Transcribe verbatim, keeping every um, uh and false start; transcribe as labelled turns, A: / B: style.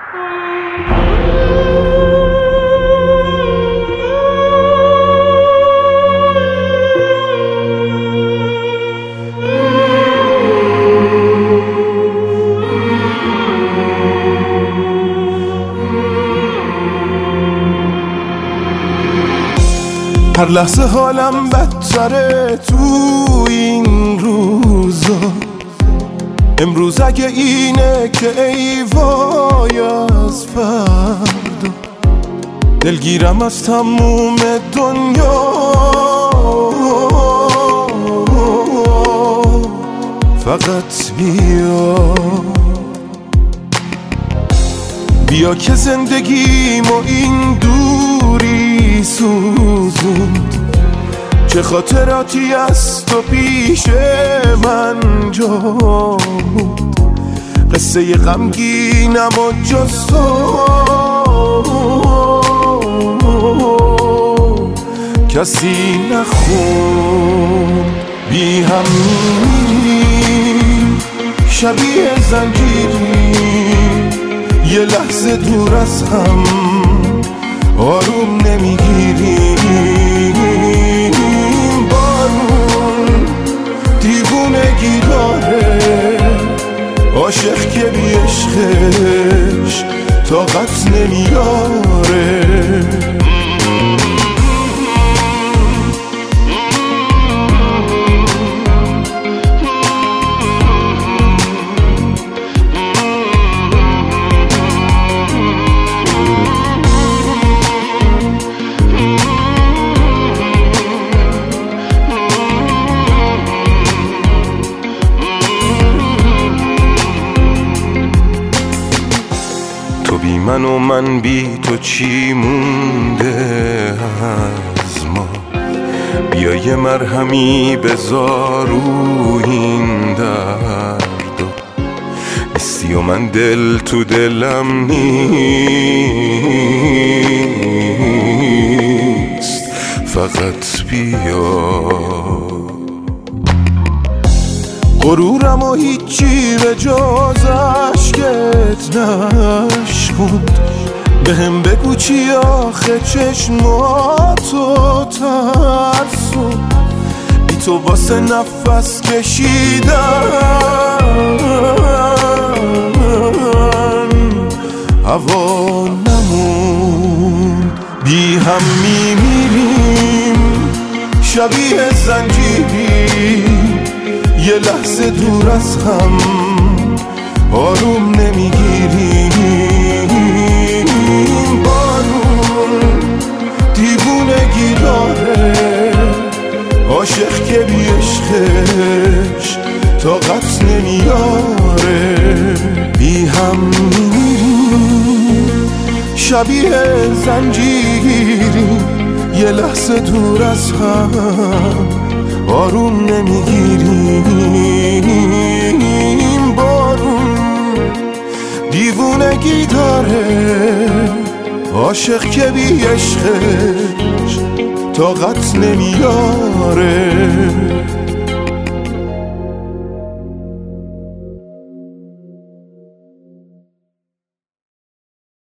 A: هر لحظه حالم بدتره تو این روزا. امروز اگه اینه که ای وای از فردا، دلگیرم از تموم دنیا. فقط بیا بیا که زندگیمو این دوری سوزوند، چه خاطراتی از تو پیش من جا بود. قصه غمگینم و جز تو کسی نخون. بی هم میریم شبیه زنجیری، یه لحظه دور از هم آروم نمیگیریم. بارون دیوونگی داره، عاشق که بی عشقش طاقت نمیاره. بی من و من بی تو چی مونده از ما؟ بیا یه مرهمی بذار رو این درد. نیستی و من دل تو دلم نیست، فقط بیا. غرورم و هیچی به جز عشقت نشکند. به هم بگو چی آخه چشماتو ترسون. بی تو واسه نفس کشیدن هوا نمون. بی هم میمیریم شبیه زنجیری، یه لحظه دور از هم آروم نمیگیریم. بارون دیوونگی داره، عاشق که بی عشقش طاقت نمیاره. بی هم میمیریم شبیه زنجیری، یه لحظه دور از هم آروم نمیگیریم. بارون دیوونگی داره، عاشق که بی عشقش طاقت نمیاره.